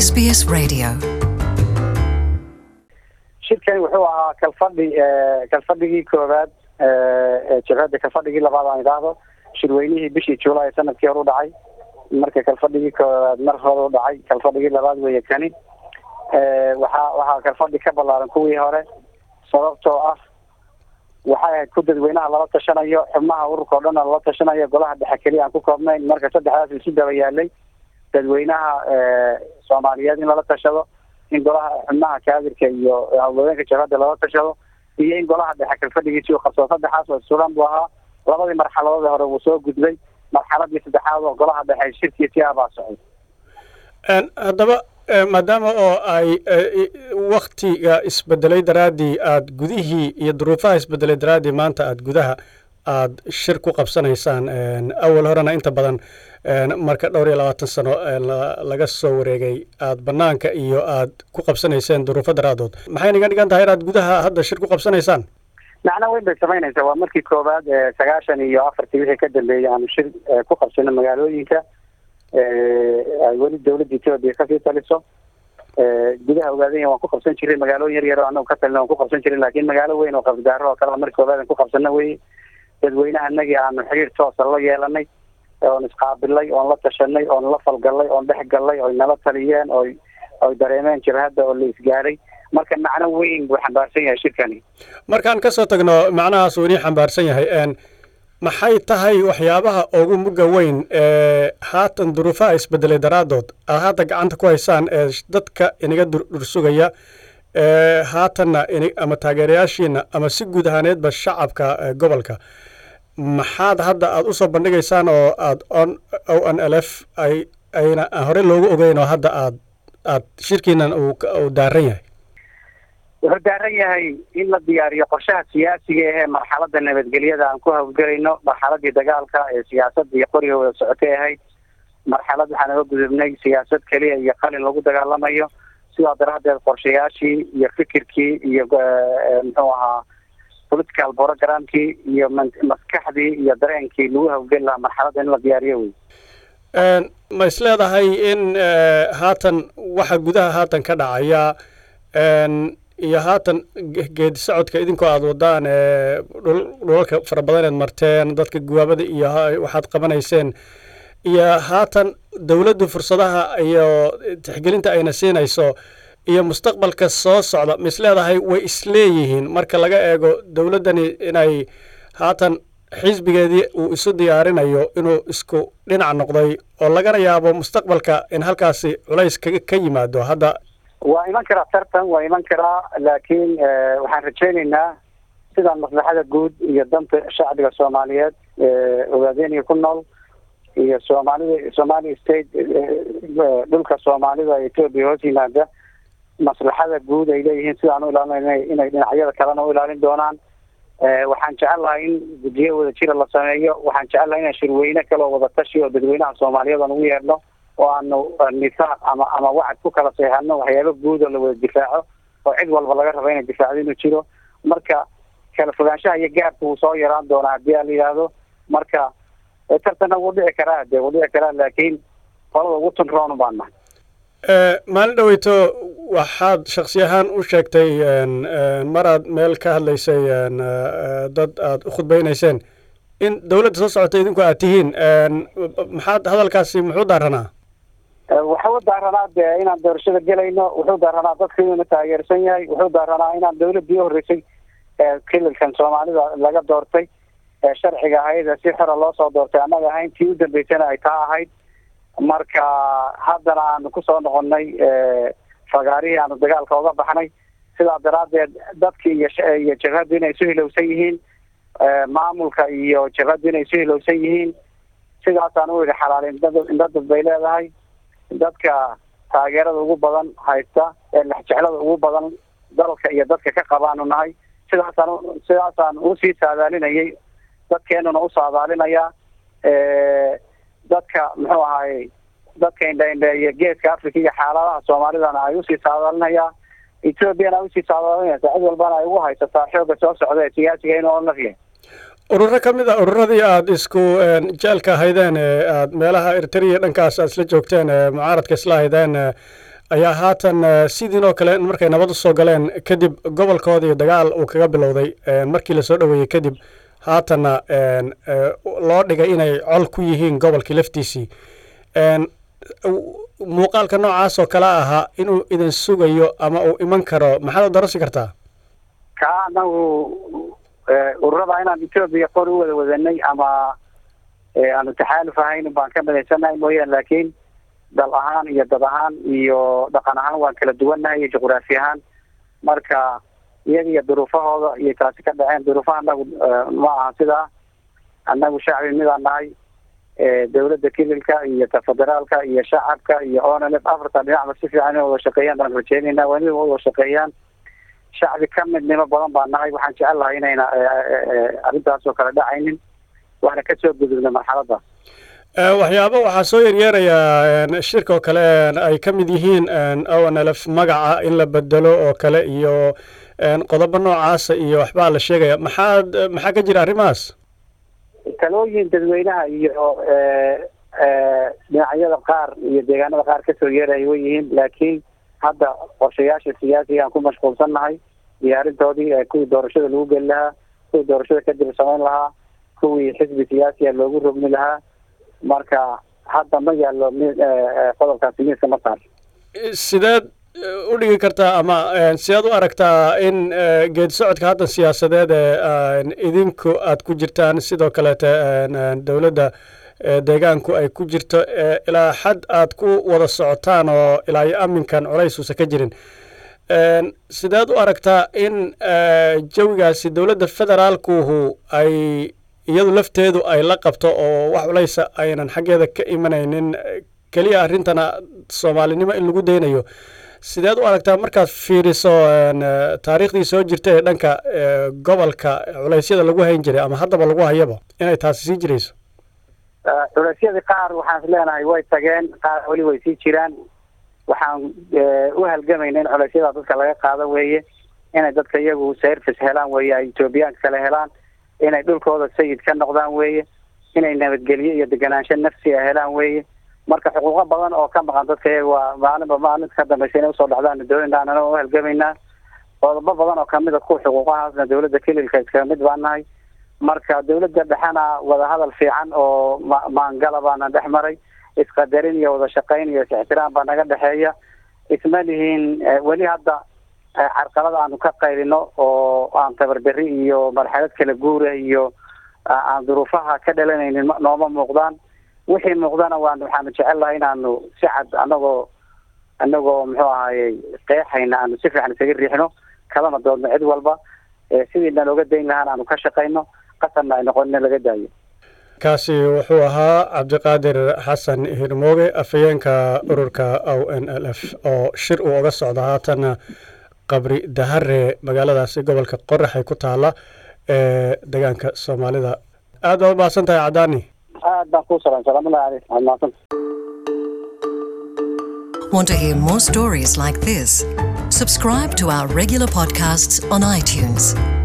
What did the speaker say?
SBS Radio. shirkani wuxuu ahaa kalfadhigii koowaad jabhadda kalfadhigii labaad aan idhaahdo shirweynihii bishii July sanadkii hore u dhacay marka kalfadhigii koowaad mar hore u dhacay kalfadhigii labaad weeye kani waxaa kalfadhi ka ballaaran kuwii hore sababtoo ah waxay ahayd ku dadweynaha lala tashanayo xubnaha ururka oo dhan lala tashanayo golaha dhexe keliya aan ku koobnayn marka saddexdaas isu daba yaalay dadweynaha Soomaaliyeed in lala tashado in golaha xubnaha kaadirka iyo hawlwadeenka jabhadda lala tashado iyo in golaha dhexe kalfadhigiisii uu qabsado saddexaas oo suran buu ahaa labadii marxaladood hore wuu soo gudbay marxaladii saddexaad oo golaha dhexe shirkiisii abaa socday haddaba maadaama oo ay waktiga isbedelay daraadii aad gudihii iyo duruufaha isbedelay daraadii maanta aad gudaha aad shir ku qabsanaysaan awal horena inta badan marka dhowr iyo 20 sano laga soo wareegay aad banaanka iyo aad ku qabsanayseen duruufo daraadood maxay niga dhigan tahay inaad gudaha hadda shir ku qabsanaysaan macna weyn bay samaynaysaa waa markii koowaad 94 wixii ka dambeeyay aan shir ku qabsano magaalooyinka ay weli dawladda Itoobiya ka sii taliso gudaha ogaadeen waan ku qabsan jiray magaalooyin yar yar oo anagu ka talin waan ku qabsan jiray laakiin magaalo weyn oo qabdaaro oo kala markii koowaad ku qabsano way dadweynaha anagii aan xiriir toos ah la yeelanay oon isqaabilay oon la tashanay oon la falgalay oon dhex galay oo nala taliyeen oo dareemeen jabhadda oo la isgaaray marka macna weyn buu xambaarsan yahay shirkani markaan ka soo tagno macnahaas uu xambaarsan yahay maxay tahay waxyaabaha ugu muga weyn haatan duruufaha isbedelay daraadood aad hadda gacanta ku haysaan dadka inaga dursugaya haatanna ama taageerayaashiina ama si guud ahaaneedba shacabka gobolka maxaad hadda aad u soo bandhigaysaan oo aad ONLF ayna hore loogu ogeyn oo hadda aad shirkiinan uu daaran yahay wuxuu daaran yahay in la diyaariyo qorshaha siyaasiga ee marxaladda nabadgelyada aan ku hawlgelayno marxaladii dagaalka ee siyaasadda iyo qoriga wada socotay ahayd marxalad waxaan uga gudubnay siyaasad keliya iyo qalin lagu dagaalamayo sidaa daraadeed qorshayaashii iyo fikirkii iyo muxuu ahaa political programkii iyo maskaxdii iyo dareenkii lagu hawlgeli lahaa marxaladda in la diyaariyo wey ma is leedahay in haatan waxa gudaha haatan ka dhacaya iyo haatan geedi socodka idinkoo aad wadaan dhulalka fara badan eed marteen dadka guwaabada iyo waxaad qabanayseen iyo haatan dawladdu fursadaha iyo tixgelinta ayna siinayso iyo mustaqbalka soo socda ma is leedahay way isleeyihiin marka laga eego dawladdani inay haatan xisbigeedii uu isu diyaarinayo inuu isku dhinac noqday oo lagana yaabo mustaqbalka in halkaasi culays ka yimaado hadda waa iman karaa tartan waa iman karaa laakiin waxaan rajaynaynaa sidaan maslaxada guud iyo danta shacbiga Soomaaliyeed ogaadeen ku nool iyo Somali state dhulka Soomaalida ee Itoobiya hoos yimaada maslaxada guud ay leeyihiin sidaan u ilaalinay inay dhinacyada kalena u ilaalin doonaan waxaan jecelahay in guddiyo wada jira la sameeyo waxaan jecelahay in shirweyne kale oo wada tashi oo dadweynaha Soomaaliyeed aan ugu yeerno oo aanu nifaaq ama wacd ku kala seexano waxyaabo guud oo la wada difaaco oo cid walba laga rabo inay difaacdo inuu jiro marka kala fogaanshaha iyo gaabka uu soo yaraan doona haddii la yiraahdo marka tartana wuu dhici karaa laakiin qolada ugu tunroon baan nahay maalin dhaweyto waxaad shakhsi ahaan u sheegtay maraad meel ka hadlaysay dad aad u khudbaynayseen in dawladda soo socota idinku aad tihiin maxaad hadalkaasi muxuu daaranaa wuxuu daaranaa inaan doorashada gelayno wuxuu daaranaa dadka inuu taageersan yahay wuxuu daaranaa inaan dawladdii horeysay kilalkan Soomaalida laga doortay sharciga ahayd si xor loo soo doortay annaga ahayn tii u dambeysana ay taa ahayd marka haddana aan ku soo noqonnay fagaarihii aan dagaalka uga baxnay sidaa daraadeed dadkii iyo jabhaddu inay isu hilowsan yihiin maamulka iyo jabhaddu inay isu hilowsan yihiin sidaasaan u yidhi xalaalin dad bay leedahay dadka taageerada ugu badan haysta ee lexjeclada ugu badan dalka iyo dadka ka qabaanu nahay sidaasaan usii saadaalinayay dadkeenuna u saadaalinayaa dadka muxuu ahaayey dadka indha geeska Afrika iyo xaaladaha Soomaalidana ay usii saadaalinayaa Ethiopiana usii saadaalinaysaa cid walbana ay ugu haysataa xooga soo socda ee siyaasiga inuu nafiyo ururo ka mid ah ururadii aad isku jeelka ahaydeen aad meelaha Eritrea dhankaas aad isla joogteen mucaaradka isla ahaydeen ayaa haatan sidiinoo kale markay nabad u soo galeen kadib gobolkoodii dagaal uu kaga bilowday markii lasoo dhoweeyey kadib haatanna loo dhigay inay col ku yihiin gobolkii laftiisii muuqaalka noocaas oo kale ahaa inuu idin sugayo ama uu iman karo maxaad u darasi kartaa kaa anagu ururada inaan etoobiya qor u wada wadanay ama aanu taxaaluf ahayn baan ka madaysanahay mooyaane laakiin dal ahaan iyo dad ahaan iyo dhaqan ahaan waan kala duwannahay iyo juqraafi ahaan marka iyaga iyo duruufahooda iyo taasi ka dhaceen duruufaha anagu ma aha sidaa annagu shacbi midaan nahay dawladda kililka iyo ta federaalka iyo shacabka iyo onlf afartan dhinacba si fiican inay wada shaqeeyaan baan rajeynayna weliba wada shaqeeyaan shacbi ka midnimo badan baan nahay waxaan jecel lahay inayna arrintaas oo kale dhacaynin waana ka soo gudubna marxaladda waxyaaba waxaa soo yeryeerayaa shirka oo kale ay ka mid yihiin onlf magaca in la bedelo oo kale iyo qodobo noocaasa iyo waxbaa la sheegaya maxaa ka jira arrimahaas talooyin dadweynaha iyo dhinacyada qaar iyo deegaanada qaar kasoo yeeraya way yihiin laakiin hadda qorshayaasha siyaasiga aan ku mashquulsannahay diyaarintoodii kuwii doorashada lagu geli lahaa kuwii doorashada kadib samayn lahaa kuwii xisbi siyaasiya loogu rogmi lahaa marka hadda ma yaallo qodobkaasi miiska ma saar sideed u dhigi kartaa ama sideed u aragtaa in geedi socodka hadda siyaasadeed idinku aad ku jirtaan sidoo kaleete dowladda deegaanku ay ku jirto ilaa xad aad ku wada socotaan oo ilaa iyo aminkan culays uusan ka jirin sideed u aragtaa in jawigaasi dowladda federaalkuhu ay iyadu lafteedu ay la qabto oo wax culaysa aynan xaggeeda ka imanaynin keliya arrintana soomaalinimo in lagu daynayo sideed u aragtaa markaad fiiriso taariikhdii soo jirta ee dhanka gobolka culaysyada lagu hayn jiray ama haddaba lagu hayaba inay taasi sii jirayso culaysyadii qaar waxaan leenahay way tageen qaar weli way sii jiraan waxaan u halgamayna in culaysyada dadka laga qaado weeye inay dadka iyagu service helaan weeye ay etoobiyaanka kale helaan inay dhulkooda sayid ka noqdaan weeye inay nabadgelyo iyo deganaansho nafsi a helaan weeye marka xuquuqo badan oo ka maqan dadka iyaga waa maalinba maalinta ka dambaysa inay usoo dhacdaan doonayna anana u halgamaynaa qodobo badan oo kamid a kuwa xuquuqahaasna dawladda kililka iskaga mid baan nahay marka dawladda dhexena wadahadal fiican oo maangala baana dhex maray isqadarin iyo wada shaqayn iyo is-ixtiraam baa naga dhexeeya isma lihiin weli hadda carqalada aanu ka qaylino oo aan tabardari iyo marxalad kala guura iyo aan duruufaha ka dhalanaynin nooma muuqdaan wixii muuqdana waxaanu jecel lahay inaanu si cad anagoo muxuu ahayey qeexayna aanu si fiican isaga riixno kalama doodno cid walba sidiina looga dayn lahaan aanu ka shaqayno qatarna ay noqon in laga daayo kaasi wuxuu ahaa cabdiqaadir xasan hirmooge afhayeenka ururka onlf oo shir uu uga socda haatan qabri dahare magaaladaasi gobolka qoraxay ku taala ee deegaanka soomaalida aad baad umahadsan tahay cadaani aad baan kuu salaam salaamullahi caleyk waad mahadsan Want to hear more stories like this? Subscribe to our regular podcasts on iTunes.